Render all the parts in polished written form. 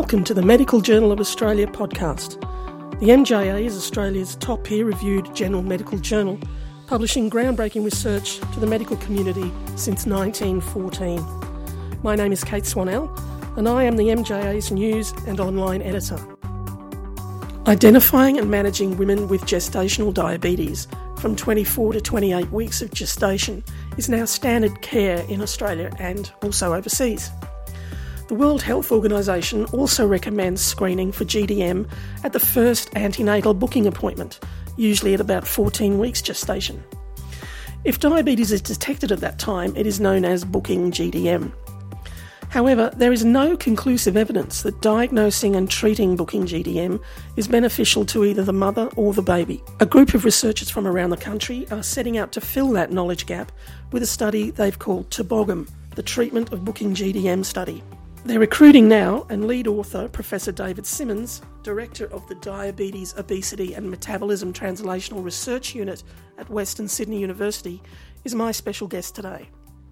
Welcome to the Medical Journal of Australia podcast. The MJA is Australia's top peer-reviewed general medical journal, publishing groundbreaking research to the medical community since 1914. My name is Kate Swanell, and I am the MJA's news and online editor. Identifying and managing women with gestational diabetes from 24 to 28 weeks of gestation is now standard care in Australia and also overseas. The World Health Organization also recommends screening for GDM at the first antenatal booking appointment, usually at about 14 weeks gestation. If diabetes is detected at that time, it is known as booking GDM. However, there is no conclusive evidence that diagnosing and treating booking GDM is beneficial to either the mother or the baby. A group of researchers from around the country are setting out to fill that knowledge gap with a study they've called TOBOGAM, the Treatment of Booking GDM study. They're recruiting now, and lead author, Professor David Simmons, Director of the Diabetes, Obesity and Metabolism Translational Research Unit at Western Sydney University, is my special guest today.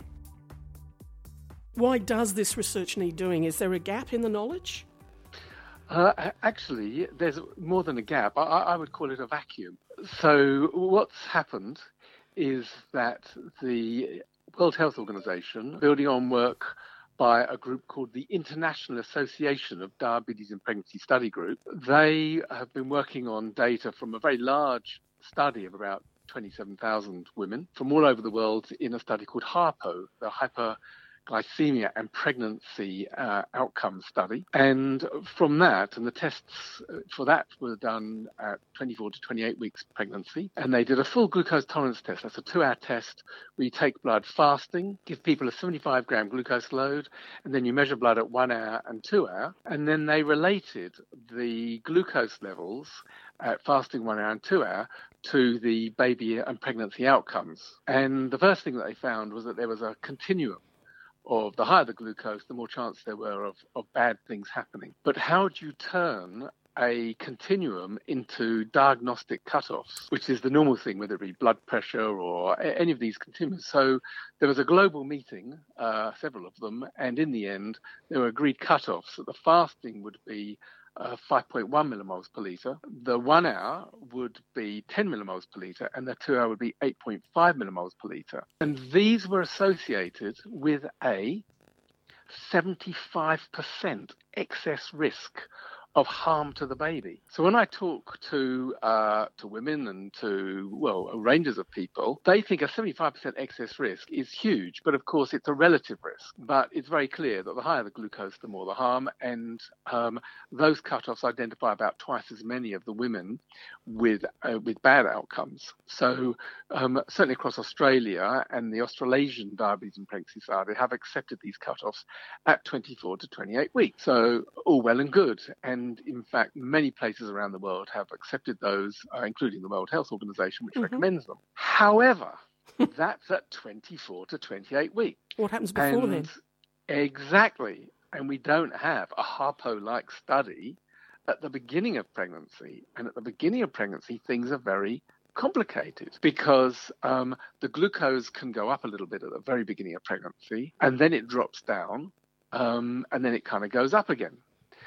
Why does this research need doing? Is there a gap in the knowledge? Actually, there's more than a gap. I would call it a vacuum. So what's happened is that the World Health Organization, building on work by a group called the International Association of Diabetes and Pregnancy Study Group, they have been working on data from a very large study of about 27,000 women from all over the world in a study called HARPO, the Hyperglycemia and Pregnancy Outcome Study. And from that, and the tests for that were done at 24 to 28 weeks pregnancy, and they did a full glucose tolerance test. That's a 2-hour test where you take blood fasting, give people a 75-gram glucose load, and then you measure blood at 1 hour and 2 hour, and then they related the glucose levels at fasting 1 hour and 2 hour to the baby and pregnancy outcomes. And the first thing that they found was that there was a continuum of the higher the glucose, the more chance there were of bad things happening. But how do you turn a continuum into diagnostic cutoffs, which is the normal thing, whether it be blood pressure or any of these continuums? So there was a global meeting, several of them, and in the end, there were agreed cutoffs that the fasting would be 5.1 millimoles per litre, the 1 hour would be 10 millimoles per litre, and the 2 hour would be 8.5 millimoles per litre. And these were associated with a 75% excess risk of harm to the baby. So when I talk to women and to, ranges of people, they think a 75% excess risk is huge, but of course it's a relative risk. But it's very clear that the higher the glucose, the more the harm, and those cutoffs identify about twice as many of the women with bad outcomes. So certainly across Australia and the Australasian Diabetes and Pregnancy Society have accepted these cutoffs at 24 to 28 weeks. So all well and good. And in fact, many places around the world have accepted those, including the World Health Organization, which recommends them. However, that's at 24 to 28 weeks. What happens before then? Exactly. And we don't have a HARPO-like study at the beginning of pregnancy. And at the beginning of pregnancy, things are very complicated because the glucose can go up a little bit at the very beginning of pregnancy, and then it drops down, and then it kind of goes up again.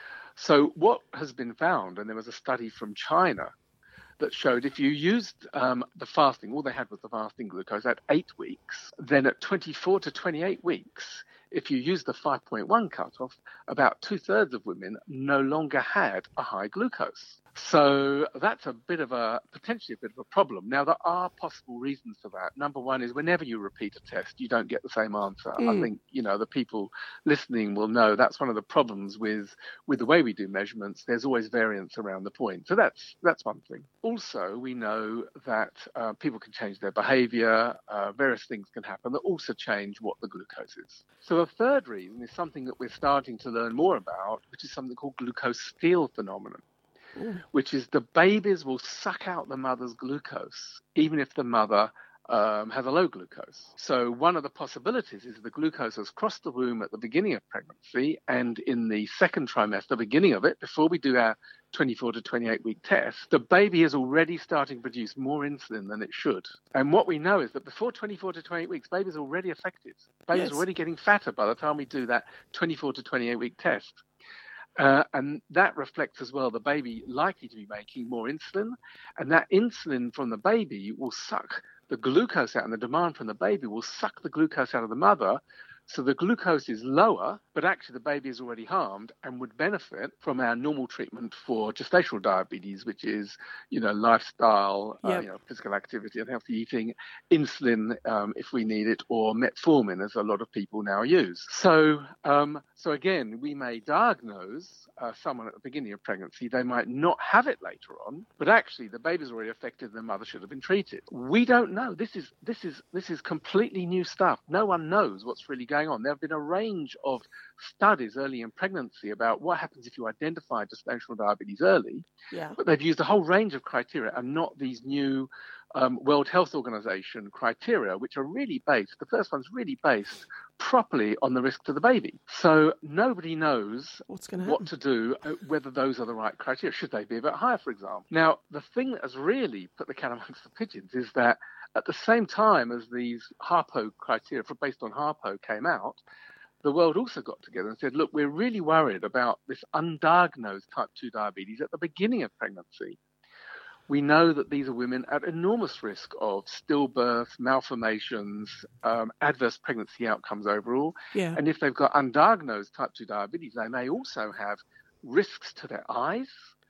So what has been found, and there was a study from China that showed if you used the fasting, all they had was the fasting glucose at 8 weeks, then at 24 to 28 weeks, if you used the 5.1 cutoff, about 2/3 of women no longer had a high glucose. So that's potentially a bit of a problem. Now, there are possible reasons for that. Number one is whenever you repeat a test, you don't get the same answer. I think, the people listening will know that's one of the problems with the way we do measurements. There's always variance around the point. So that's one thing. Also, we know that people can change their behavior. Various things can happen that also change what the glucose is. So a third reason is something that we're starting to learn more about, which is something called glucose steal phenomenon. Which is the babies will suck out the mother's glucose, even if the mother has a low glucose. So one of the possibilities is the glucose has crossed the womb at the beginning of pregnancy, and in the second trimester, beginning of it, before we do our 24 to 28 week test, the baby is already starting to produce more insulin than it should. And what we know is that before 24 to 28 weeks, baby's already affected. Baby's already getting fatter by the time we do that 24 to 28 week test. And that reflects as well the baby likely to be making more insulin, and that insulin from the baby will suck the glucose out, and the demand from the baby will suck the glucose out of the mother. So the glucose is lower, but actually the baby is already harmed and would benefit from our normal treatment for gestational diabetes, which is, lifestyle, physical activity and healthy eating, insulin if we need it, or metformin, as a lot of people now use. So again, we may diagnose someone at the beginning of pregnancy. They might not have it later on, but actually the baby's already affected and the mother should have been treated. We don't know. This is completely new stuff. No one knows what's really going on. There have been a range of studies early in pregnancy about what happens if you identify gestational diabetes early, but they've used a whole range of criteria and not these new World Health Organization criteria, which are really based, the first one's really based properly on the risk to the baby. So nobody knows what to do, whether those are the right criteria. Should they be a bit higher, for example? Now, the thing that has really put the cat amongst the pigeons is that at the same time as these HARPO criteria based on HARPO came out, the world also got together and said, look, we're really worried about this undiagnosed type 2 diabetes at the beginning of pregnancy. We know that these are women at enormous risk of stillbirth, malformations, adverse pregnancy outcomes overall. Yeah. And if they've got undiagnosed type 2 diabetes, they may also have risks to their eyes.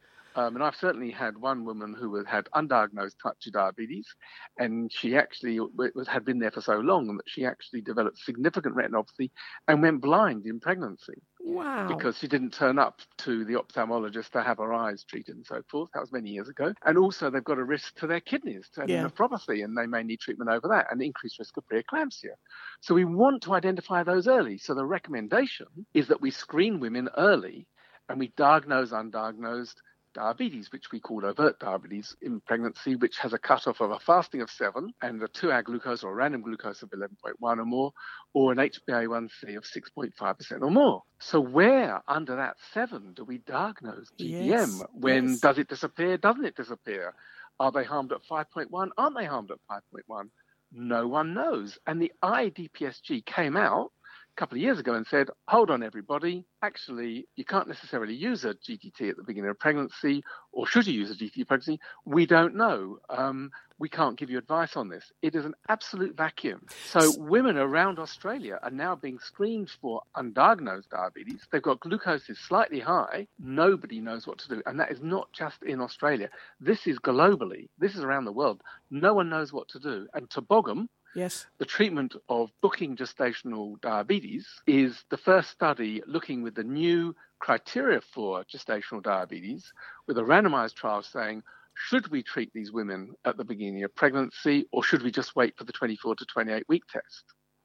And I've certainly had one woman who had undiagnosed type 2 diabetes, and she actually had been there for so long that she actually developed significant retinopathy and went blind in pregnancy. Wow. Because she didn't turn up to the ophthalmologist to have her eyes treated and so forth. That was many years ago. And also they've got a risk to their kidneys, to nephropathy, and they may need treatment over that, and increased risk of preeclampsia. So we want to identify those early. So the recommendation is that we screen women early and we diagnose undiagnosed diabetes, which we call overt diabetes in pregnancy, which has a cutoff of a fasting of 7 and a 2-hour glucose or a random glucose of 11.1 or more, or an HbA1c of 6.5% or more. So where under that 7 do we diagnose GDM? Does it disappear? Doesn't it disappear? Are they harmed at 5.1? Aren't they harmed at 5.1? No one knows. And the IDPSG came out couple of years ago and said, hold on, everybody, actually, you can't necessarily use a GTT at the beginning of pregnancy, or should you use a GTT pregnancy? We don't know. We can't give you advice on this. It is an absolute vacuum. So women around Australia are now being screened for undiagnosed diabetes. They've got glucose is slightly high. Nobody knows what to do. And that is not just in Australia. This is globally. This is around the world. No one knows what to do. And to Bogham, the treatment of booking gestational diabetes is the first study looking with the new criteria for gestational diabetes, with a randomized trial saying, should we treat these women at the beginning of pregnancy, or should we just wait for the 24 to 28 week test?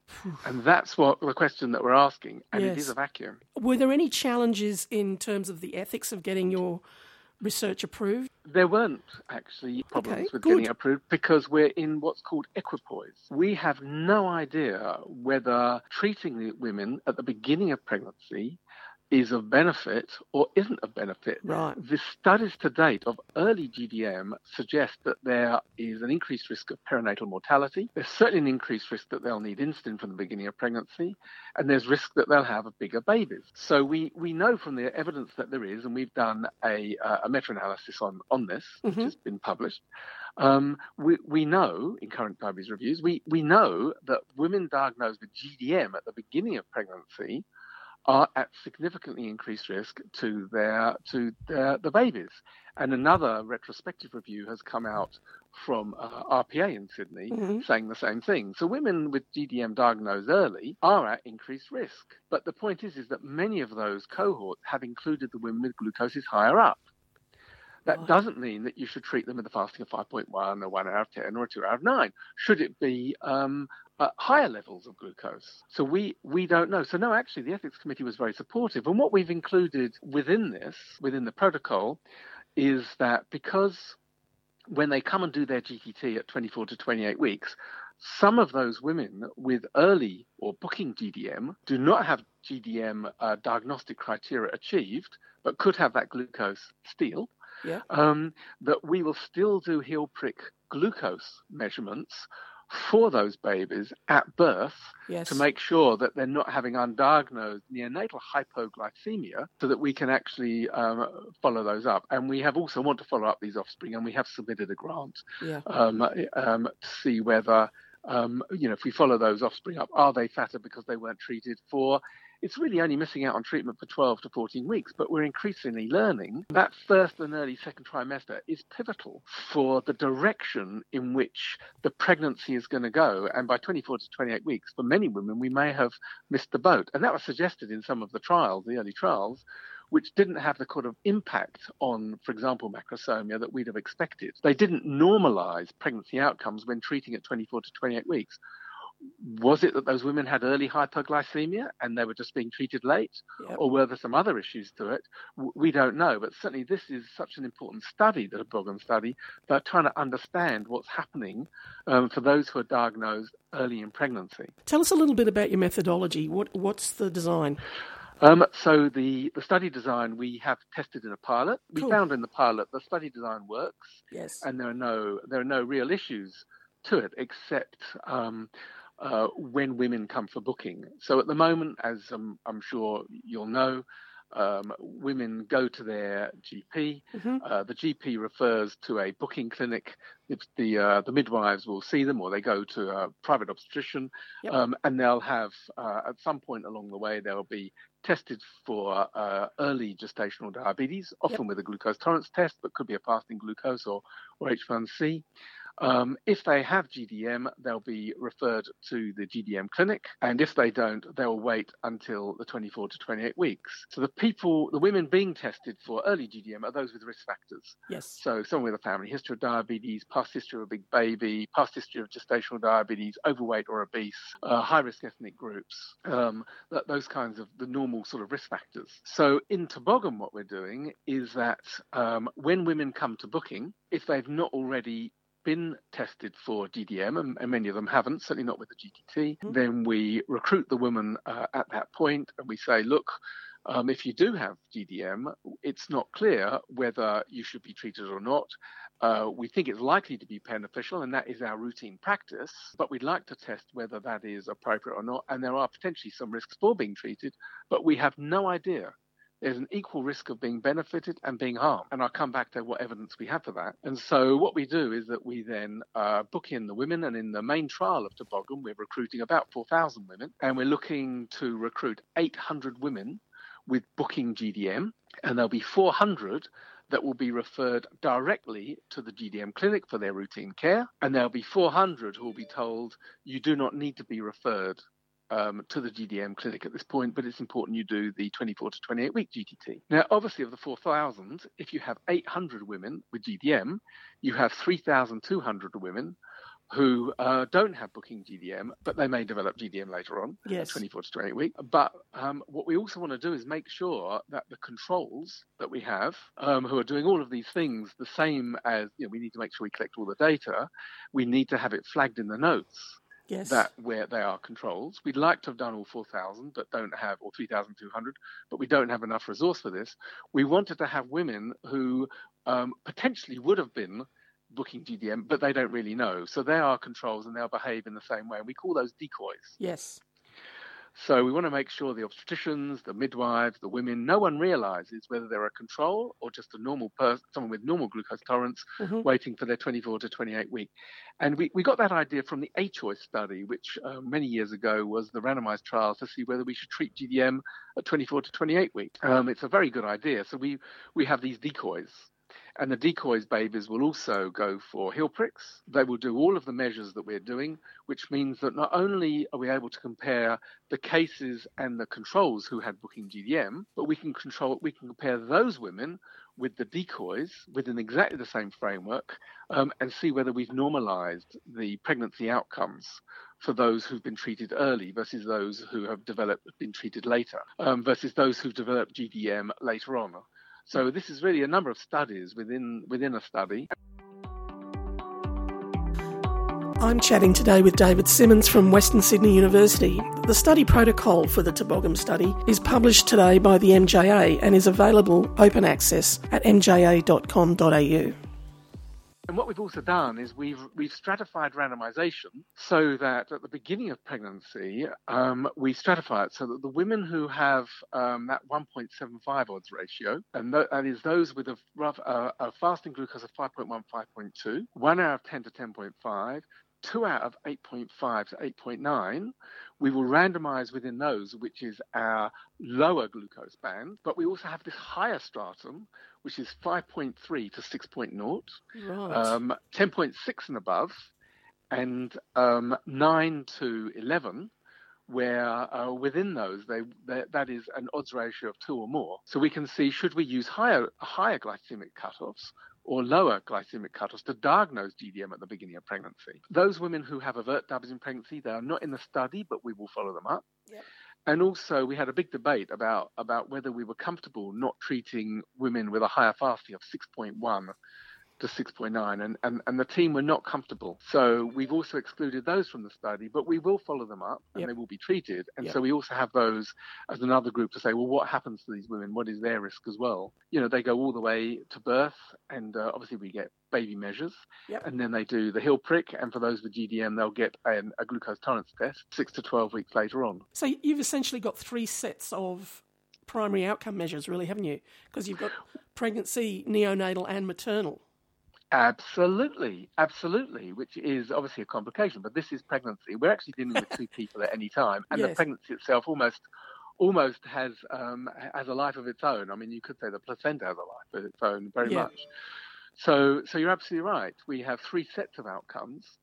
And that's what the question that we're asking, and it is a vacuum. Were there any challenges in terms of the ethics of getting your research approved? There weren't actually problems with getting approved, because we're in what's called equipoise. We have no idea whether treating the women at the beginning of pregnancy is of benefit or isn't of benefit. Right. The studies to date of early GDM suggest that there is an increased risk of perinatal mortality. There's certainly an increased risk that they'll need insulin from the beginning of pregnancy, and there's risk that they'll have bigger babies. So we know from the evidence that there is, and we've done a meta-analysis on this, which has been published. We know in current diabetes reviews, we know that women diagnosed with GDM at the beginning of pregnancy are at significantly increased risk to the babies. And another retrospective review has come out from RPA in Sydney saying the same thing. So women with GDM diagnosed early are at increased risk. But the point is that many of those cohorts have included the women with glucose higher up. That doesn't mean that you should treat them with a fasting of 5.1 or 1 out of 10 or 2 out of 9. Should it be higher levels of glucose? So we don't know. So no, actually, the ethics committee was very supportive. And what we've included within the protocol, is that because when they come and do their GTT at 24 to 28 weeks, some of those women with early or booking GDM do not have GDM diagnostic criteria achieved, but could have that glucose still. That we will still do heel prick glucose measurements for those babies at birth Yes. to make sure that they're not having undiagnosed neonatal hypoglycemia, so that we can actually follow those up. And we have also want to follow up these offspring, and we have submitted a grant to see whether, if we follow those offspring up, are they fatter because they weren't treated for? It's really only missing out on treatment for 12 to 14 weeks, but we're increasingly learning that first and early second trimester is pivotal for the direction in which the pregnancy is going to go. And by 24 to 28 weeks, for many women, we may have missed the boat. And that was suggested in some of the trials, the early trials, which didn't have the kind of impact on, for example, macrosomia that we'd have expected. They didn't normalize pregnancy outcomes when treating at 24 to 28 weeks. Was it that those women had early hypoglycemia and they were just being treated late? Yep. Or were there some other issues to it? We don't know. But certainly this is such an important study, the Toboggan study, about trying to understand what's happening for those who are diagnosed early in pregnancy. Tell us a little bit about your methodology. What's the design? So the study design we have tested in a pilot. Cool. We found in the pilot the study design works. Yes. And there are no real issues to it except when women come for booking. So at the moment, as I'm sure you'll know, women go to their GP. Mm-hmm. The GP refers to a booking clinic. The midwives will see them, or they go to a private obstetrician. Yep. And they'll have, at some point along the way, they'll be tested for early gestational diabetes, often with a glucose tolerance test, but could be a fasting glucose or H1C. If they have GDM, they'll be referred to the GDM clinic. And if they don't, they'll wait until the 24 to 28 weeks. So the women being tested for early GDM are those with risk factors. Yes. So someone with a family history of diabetes, past history of a big baby, past history of gestational diabetes, overweight or obese, high-risk ethnic groups, those kinds of the normal sort of risk factors. So in Toboggan, what we're doing is that when women come to booking, if they've not already been tested for GDM, and many of them haven't, certainly not with the GTT, then we recruit the woman at that point and we say, look, if you do have GDM, it's not clear whether you should be treated or not. We think it's likely to be beneficial, and that is our routine practice, but we'd like to test whether that is appropriate or not, and there are potentially some risks for being treated, but we have no idea. There's an equal risk of being benefited and being harmed. And I'll come back to what evidence we have for that. And so what we do is that we then book in the women. And in the main trial of Toboggan, we're recruiting about 4,000 women. And we're looking to recruit 800 women with booking GDM. And there'll be 400 that will be referred directly to the GDM clinic for their routine care. And there'll be 400 who will be told, you do not need to be referred to the GDM clinic at this point, but it's important you do the 24 to 28 week GTT. Now, obviously, of the 4,000, if you have 800 women with GDM, you have 3,200 women who don't have booking GDM, but they may develop GDM later on, yes. 24 to 28 week. But what we also want to do is make sure that the controls that we have, who are doing all of these things, the same as, we need to make sure we collect all the data, we need to have it flagged in the notes. Yes. That where they are controls. We'd like to have done all 4,000, but don't have, or 3,200, but we don't have enough resource for this. We wanted to have women who potentially would have been booking GDM, but they don't really know. So they are controls and they'll behave in the same way. And we call those decoys. Yes. So we want to make sure the obstetricians, the midwives, the women, no one realizes whether they're a control or just a normal person, someone with normal glucose tolerance, waiting for their 24 to 28 week. And we got that idea from the A-Choice study, which many years ago was the randomized trial to see whether we should treat GDM at 24 to 28 week. It's a very good idea. So we have these decoys. And the decoys babies will also go for heel pricks. They will do all of the measures that we're doing, which means that not only are we able to compare the cases and the controls who had booking GDM, but we can compare those women with the decoys within exactly the same framework and see whether we've normalized the pregnancy outcomes for those who've been treated early versus those who have been treated later, versus those who've developed GDM later on. So this is really a number of studies within a study. I'm chatting today with David Simmons from Western Sydney University. The study protocol for the Toboggan study is published today by the MJA and is available open access at mja.com.au. And what we've also done is we've stratified randomization so that at the beginning of pregnancy, we stratify it so that the women who have that 1.75 odds ratio, and that is those with a fasting glucose of 5.1, 5.2, 1 out of 10 to 10.5, 2 out of 8.5 to 8.9, we will randomize within those, which is our lower glucose band. But we also have this higher stratum, which is 5.3 to 6.0, Right. 10.6 and above, and 9 to 11, where within those, that is an odds ratio of 2 or more. So we can see, should we use higher glycemic cutoffs or lower glycemic cutoffs to diagnose GDM at the beginning of pregnancy. Those women who have overt diabetes in pregnancy, they are not in the study, but we will follow them up. Yep. And also, we had a big debate about whether we were comfortable not treating women with a higher fasting of 6.1 to 6.9, and the team were not comfortable. So we've also excluded those from the study, but we will follow them up and Yep. they will be treated. And Yep. so we also have those as another group to say, well, what happens to these women? What is their risk as well? You know, they go all the way to birth, and obviously we get baby measures, Yep. and then they do the heel prick, and for those with GDM, they'll get a glucose tolerance test 6 to 12 weeks later on. So you've essentially got 3 sets of primary outcome measures, really, haven't you? Because you've got pregnancy, neonatal and maternal. Absolutely, which is obviously a complication, but this is pregnancy. We're actually dealing with 2 people at any time, and Yes. the pregnancy itself almost has a life of its own. I mean, you could say the placenta has a life of its own very Yeah. much. So you're absolutely right. We have 3 sets of outcomes,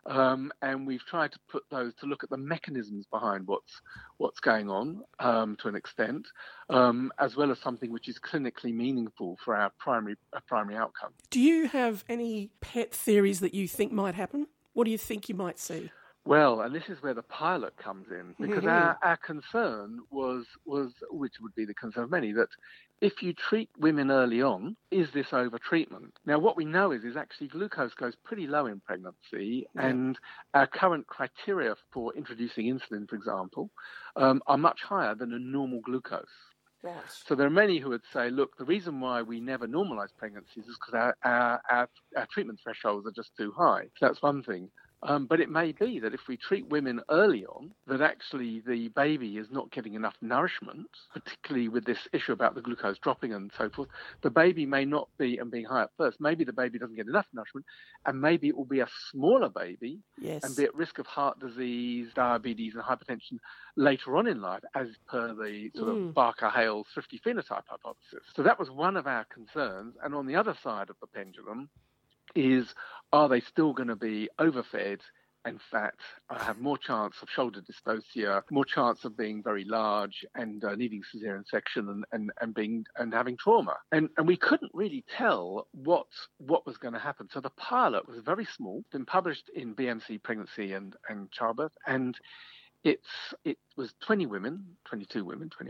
and we've tried to put those to look at the mechanisms behind what's going on to an extent, as well as something which is clinically meaningful for our primary outcome. Do you have any pet theories that you think might happen? What do you think you might see? Well, and this is where the pilot comes in, because our concern was, which would be the concern of many, that if you treat women early on, is this over-treatment? Now, what we know is actually glucose goes pretty low in pregnancy, and our current criteria for introducing insulin, for example, are much higher than a normal glucose. Right. So there are many who would say, look, the reason why we never normalize pregnancies is because our treatment thresholds are just too high. So that's one thing. But it may be that if we treat women early on, that actually the baby is not getting enough nourishment, particularly with this issue about the glucose dropping and so forth. The baby may not be, and being high at first, maybe the baby doesn't get enough nourishment, and maybe it will be a smaller baby and be at risk of heart disease, diabetes and hypertension later on in life, as per the sort of Barker-Hale thrifty phenotype hypothesis. So that was one of our concerns. And on the other side of the pendulum is, are they still going to be overfed and fat, have more chance of shoulder dystocia, more chance of being very large and needing cesarean section and having trauma? And we couldn't really tell what was going to happen. So the pilot was very small, been published in BMC Pregnancy and Childbirth, and it was 20 women, and they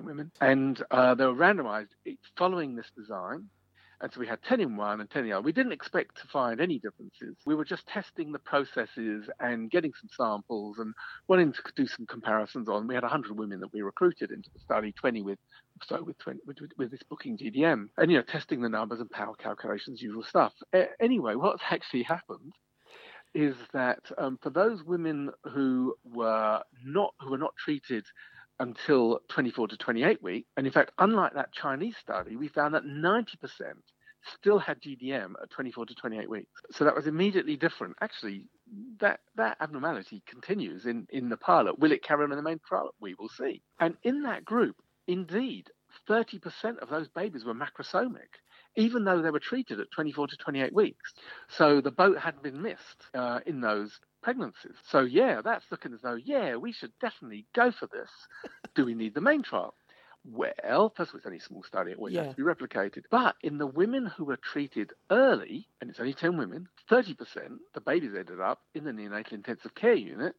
were randomized following this design. And so we had 10 in one and 10 in the other. We didn't expect to find any differences. We were just testing the processes and getting some samples and wanting to do some comparisons on. We had 100 women that we recruited into the study, 20 with this booking GDM, and testing the numbers and power calculations, usual stuff. Anyway, what's actually happened is that for those women who were not treated until 24 to 28 weeks. And in fact, unlike that Chinese study, we found that 90% still had GDM at 24 to 28 weeks. So that was immediately different. Actually, that abnormality continues in the pilot. Will it carry on in the main trial? We will see. And in that group, indeed, 30% of those babies were macrosomic, even though they were treated at 24 to 28 weeks. So the boat had been missed in those pregnancies. So that's looking as though, we should definitely go for this. Do we need the main trial? Well, first of all, it's only a small study, it always has to be replicated. But in the women who were treated early, and it's only 10 women, 30%, the babies ended up in the neonatal intensive care unit.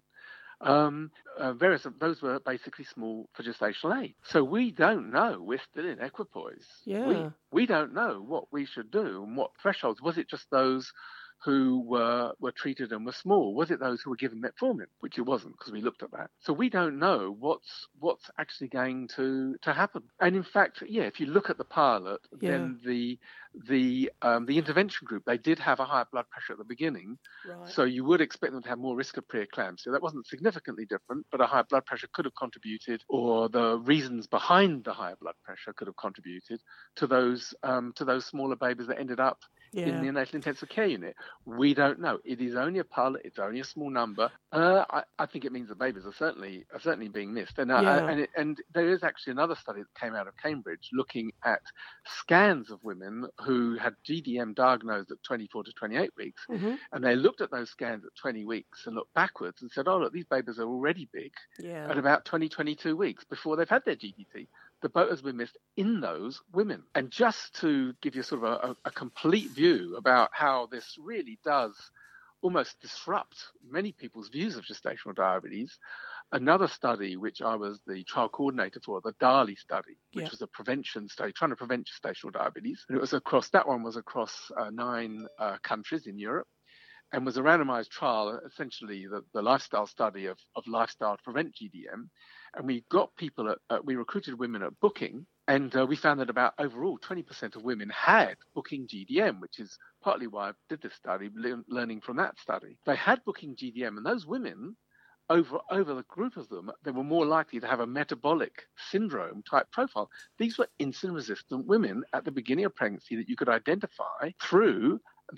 Various of those were basically small for gestational age. So we don't know. We're still in equipoise. Yeah. We don't know what we should do and what thresholds. Was it just those who were treated and were small? Was it those who were given metformin? Which it wasn't, because we looked at that. So we don't know what's actually going to happen. And in fact, if you look at the pilot, then the intervention group, they did have a higher blood pressure at the beginning. Right. So you would expect them to have more risk of preeclampsia. That wasn't significantly different, but a higher blood pressure could have contributed, or the reasons behind the higher blood pressure could have contributed to those smaller babies that ended up in the neonatal intensive care unit. We don't know. It is only a pilot. It's only a small number. I think it means the babies are certainly being missed. And there is actually another study that came out of Cambridge looking at scans of women who had GDM diagnosed at 24 to 28 weeks, and they looked at those scans at 20 weeks and looked backwards and said, oh, look, these babies are already big at about 22 weeks before they've had their GDT. The boat has been missed in those women. And just to give you sort of a complete view about how this really does almost disrupt many people's views of gestational diabetes, another study, which I was the trial coordinator for, the DALI study, which was a prevention study trying to prevent gestational diabetes. And that one was across 9 countries in Europe, and was a randomized trial, essentially the lifestyle study of lifestyle to prevent GDM. And we got people we recruited women at booking, and we found that about overall 20% of women had booking GDM, which is partly why I did this study, learning from that study. They had booking GDM, and those women, over the group of them, they were more likely to have a metabolic syndrome type profile. These were insulin-resistant women at the beginning of pregnancy that you could identify through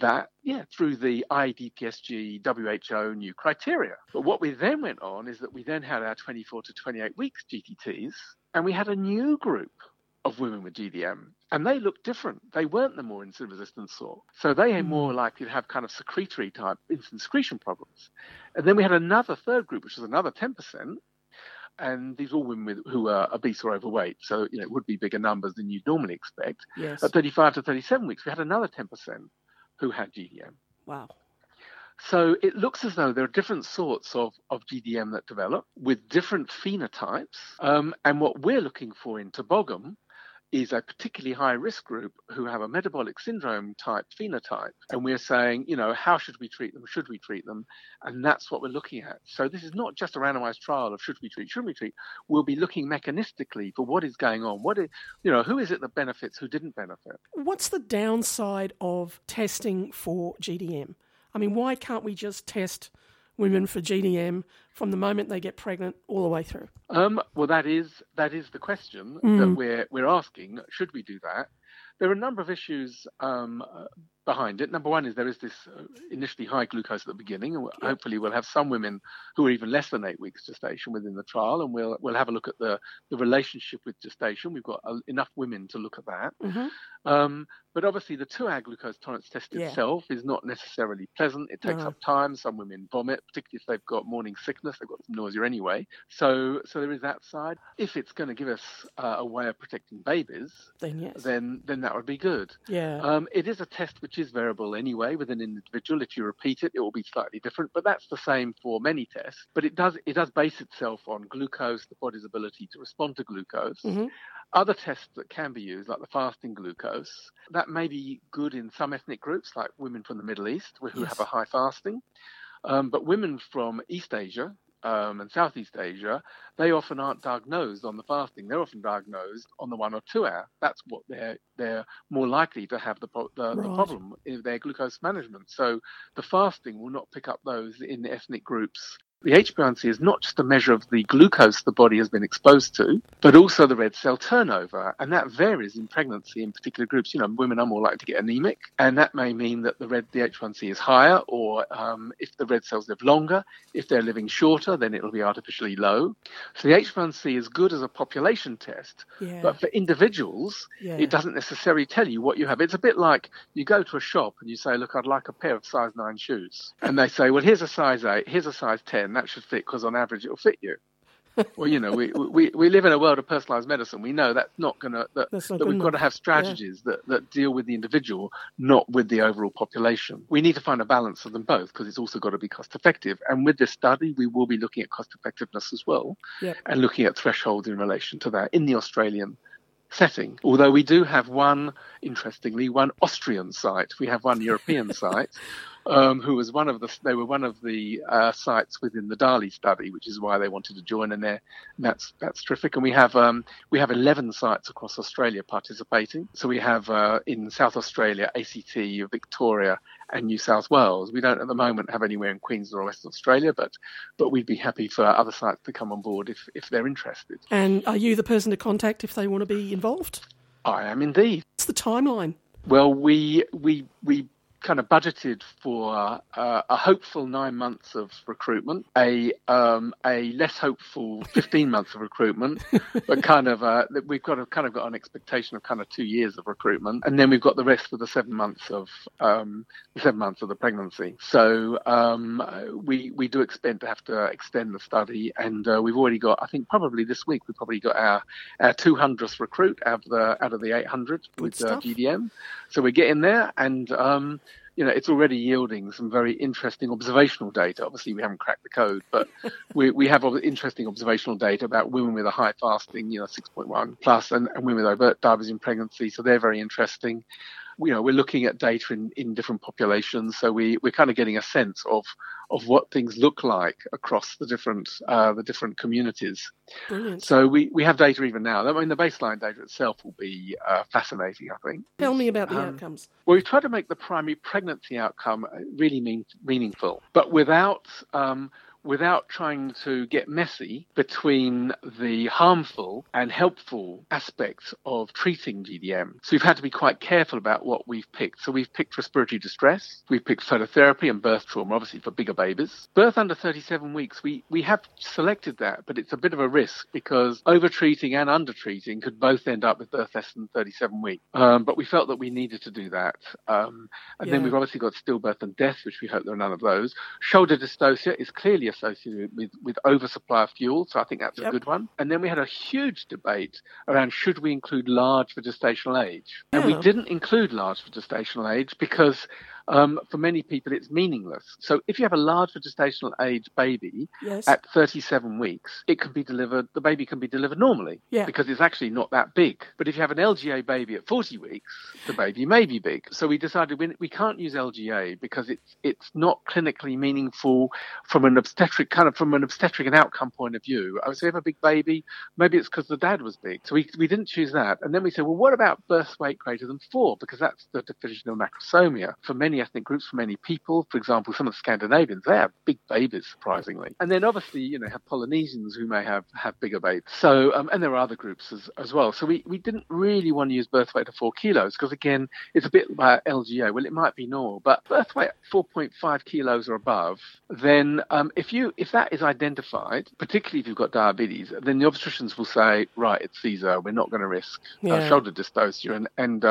the IDPSG WHO new criteria. But what we then went on is that we then had our 24 to 28 weeks GTTs, and we had a new group of women with GDM, and they looked different. They weren't the more insulin-resistant sort. So they are more likely to have kind of secretory type insulin secretion problems. And then we had another third group, which was another 10%. And these are all women who are obese or overweight. So, it would be bigger numbers than you'd normally expect. Yes. At 35 to 37 weeks, we had another 10% who had GDM. Wow. So it looks as though there are different sorts of GDM that develop with different phenotypes. And what we're looking for in Toboggan is a particularly high risk group who have a metabolic syndrome type phenotype. And we're saying, how should we treat them? Should we treat them? And that's what we're looking at. So this is not just a randomized trial of should we treat, shouldn't we treat. We'll be looking mechanistically for what is going on. Who is it that benefits, who didn't benefit? What's the downside of testing for GDM? I mean, why can't we just test women for GDM from the moment they get pregnant all the way through? Well, that is the question that we're asking. Should we do that? There are a number of issues behind it. Number one is there is this initially high glucose at the beginning, and hopefully we'll have some women who are even less than 8 weeks gestation within the trial, and we'll have a look at the relationship with gestation. We've got enough women to look at that. But obviously the 2-hour glucose tolerance test itself is not necessarily pleasant. It takes up time. Some women vomit, particularly if they've got morning sickness. They've got some nausea anyway. So there is that side. If it's going to give us a way of protecting babies, then yes, then that would be good. Yeah. It is a test which is variable anyway with an individual. If you repeat it, it will be slightly different. But that's the same for many tests. But it does base itself on glucose, the body's ability to respond to glucose. Other tests that can be used, like the fasting glucose, that may be good in some ethnic groups, like women from the Middle East who have a high fasting. But women from East Asia and Southeast Asia, they often aren't diagnosed on the fasting. They're often diagnosed on the 1 or 2 hour. That's what they're more likely to have the problem in their glucose management. So the fasting will not pick up those in the ethnic groups. The HbA1c is not just a measure of the glucose the body has been exposed to, but also the red cell turnover. And that varies in pregnancy in particular groups. Women are more likely to get anemic, and that may mean that the HbA1c is higher, or if the red cells live longer, if they're living shorter, then it'll be artificially low. So the HbA1c is good as a population test, but for individuals, it doesn't necessarily tell you what you have. It's a bit like you go to a shop and you say, look, I'd like a pair of size 9 shoes. And they say, well, here's a size 8, here's a size 10. That should fit because on average it'll fit you. Well, we live in a world of personalised medicine. We know that's not going to, that we've got to have strategies that deal with the individual, not with the overall population. We need to find a balance of them both because it's also got to be cost effective. And with this study, we will be looking at cost effectiveness as well and looking at thresholds in relation to that in the Australian setting. Although we do have one Austrian site, we have one European site who was one of the sites within the DALI study, which is why they wanted to join. And that's terrific. And we have 11 sites across Australia participating. So we have in South Australia, ACT, Victoria, and New South Wales. We don't at the moment have anywhere in Queensland or Western Australia, but we'd be happy for other sites to come on board if they're interested. And are you the person to contact if they want to be involved? I am indeed. What's the timeline? Well, we kind of budgeted for a hopeful 9 months of recruitment, a less hopeful 15 months of recruitment, but we've got an expectation of kind of 2 years of recruitment, and then we've got the rest for the 7 months of the pregnancy. So we do expect to have to extend the study, and we've already got, I think probably this week, we've probably got our 200th recruit out of the 800 with GDM. So we're getting there, and it's already yielding some very interesting observational data. Obviously, we haven't cracked the code, but we have interesting observational data about women with a high fasting, 6.1 plus, and women with overt diabetes in pregnancy. So they're very interesting. We're looking at data in different populations, so we're kind of getting a sense of what things look like across the different communities. Brilliant. So we have data even now. I mean, the baseline data itself will be fascinating, I think. Tell me about the outcomes. Well, we try to make the primary pregnancy outcome really meaningful, but without trying to get messy between the harmful and helpful aspects of treating GDM. So we've had to be quite careful about what we've picked. So we've picked respiratory distress, we've picked phototherapy and birth trauma, obviously for bigger babies. Birth under 37 weeks, we have selected that, but it's a bit of a risk because over-treating and under-treating could both end up with birth less than 37 weeks. But we felt that we needed to do that. Then we've obviously got stillbirth and death, which we hope there are none of those. Shoulder dystocia is clearly associated with oversupply of fuel, so I think that's a good one. And then we had a huge debate around should we include large for gestational age. And we didn't include large for gestational age because for many people it's meaningless. So if you have a large for gestational age baby at 37 weeks, the baby can be delivered normally because it's actually not that big. But if you have an LGA baby at 40 weeks, the baby may be big. So we decided we can't use LGA because it's not clinically meaningful from an obstetric and outcome point of view. I would say if you have a big baby, maybe it's because the dad was big. So we didn't choose that. And then we said, well, what about birth weight greater than 4? Because that's the definition of macrosomia. For many ethnic groups, for many people, for example, some of the Scandinavians, they have big babies, surprisingly. And then obviously, you have Polynesians who may have bigger babies. So, and there are other groups as well. So we didn't really want to use birth weight of 4 kilos because, again, it's a bit like LGA. Well, it might be normal, but birth weight 4.5 kilos or above, then if that is identified, particularly if you've got diabetes, then the obstetricians will say, right, it's Caesar, we're not going to risk shoulder dystocia and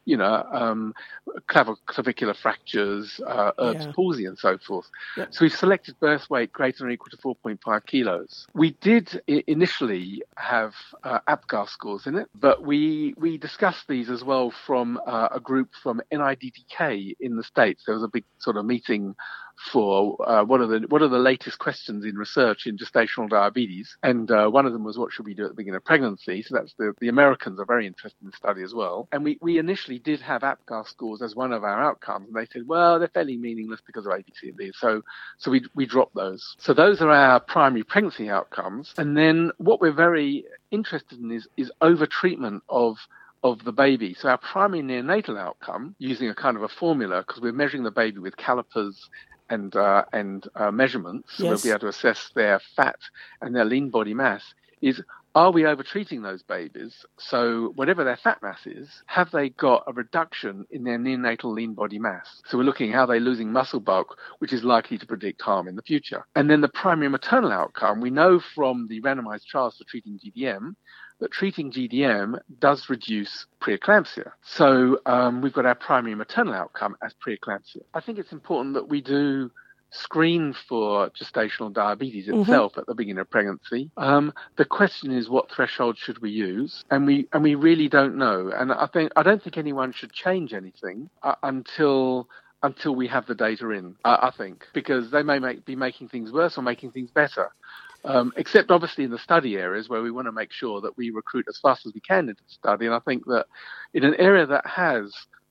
clavicular fractures, Erb's palsy and so forth. Yeah. So we've selected birth weight greater than or equal to 4.5 kilos. We did initially have APGAR scores in it, but we discussed these as well from a group from NIDDK in the States. There was a big sort of meeting for what are the latest questions in research in gestational diabetes, and one of them was what should we do at the beginning of pregnancy. So that's the Americans are very interested in the study as well, and we initially did have APGAR scores as one of our outcomes, and they said, well, they're fairly meaningless because of A, B, C, and D, so we dropped those. So those are our primary pregnancy outcomes, and then what we're very interested in is over treatment of the baby. So our primary neonatal outcome, using a kind of a formula, because we're measuring the baby with calipers and measurements, so we'll be able to assess their fat and their lean body mass, is are we over-treating those babies? So whatever their fat mass is, have they got a reduction in their neonatal lean body mass? So we're looking at how they're losing muscle bulk, which is likely to predict harm in the future. And then the primary maternal outcome, we know from the randomized trials for treating GDM that treating GDM does reduce preeclampsia. So we've got our primary maternal outcome as preeclampsia. I think it's important that we do screen for gestational diabetes itself at the beginning of pregnancy. The question is, what threshold should we use? And we really don't know. And I don't think anyone should change anything until we have the data in, I think, because they may be making things worse or making things better. Except obviously in the study areas where we want to make sure that we recruit as fast as we can into the study. And I think that in an area that has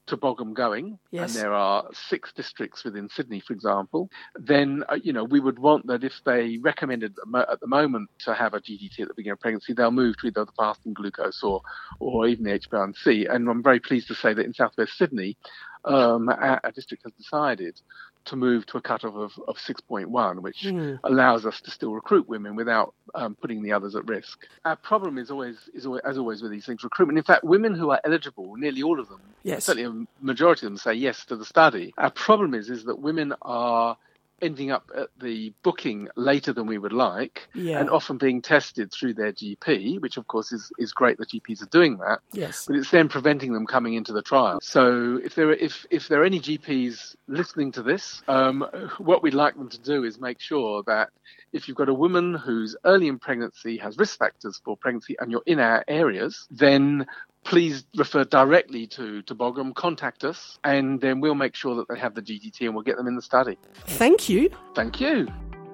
to Bogham going, yes. and there are 6 districts within Sydney, for example, then, we would want that if they recommended at the moment to have a GDT at the beginning of pregnancy, they'll move to either the fasting glucose or even the HbA1c. And I'm very pleased to say that in southwest Sydney, a district has decided to move to a cutoff of 6.1, which allows us to still recruit women without putting the others at risk. Our problem is always, as always with these things, recruitment. In fact, women who are eligible, nearly all of them, yes. certainly a majority of them say yes to the study. Our problem is that women are ending up at the booking later than we would like, and often being tested through their GP, which of course is great that GPs are doing that. Yes. But it's then preventing them coming into the trial. So if there are any GPs listening to this, what we'd like them to do is make sure that if you've got a woman who's early in pregnancy, has risk factors for pregnancy, and you're in our areas, then please refer directly to Bogham, contact us, and then we'll make sure that they have the GDT and we'll get them in the study. Thank you. Thank you.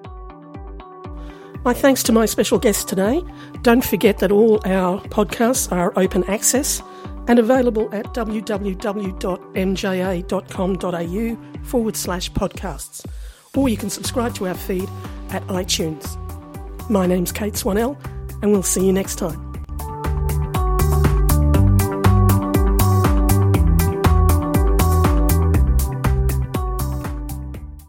My thanks to my special guest today. Don't forget that all our podcasts are open access and available at www.mja.com.au/podcasts, or you can subscribe to our feed at iTunes. My name's Kate Swanell, and we'll see you next time.